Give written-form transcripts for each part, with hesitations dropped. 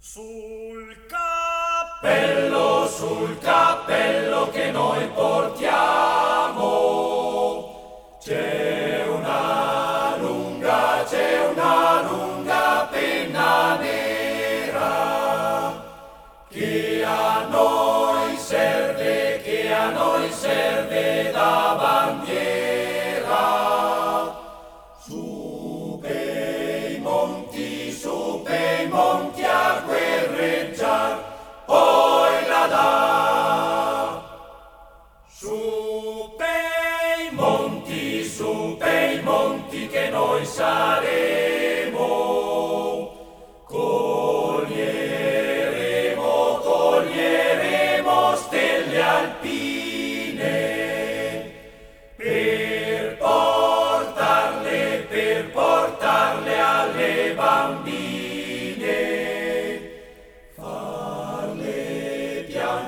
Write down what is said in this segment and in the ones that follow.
Sul cappello che noi portiamo, c'è una lunga penna nera che a noi serve da bandiera. Su bei monti a guerreggiar, poi la dà. Su bei monti che noi saremo, coglieremo stelle alpine per portarle alle bambine, farle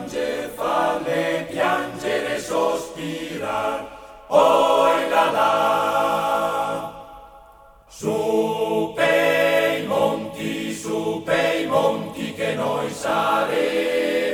piangere, sospirar, poi la là. Su bei monti che noi saremo.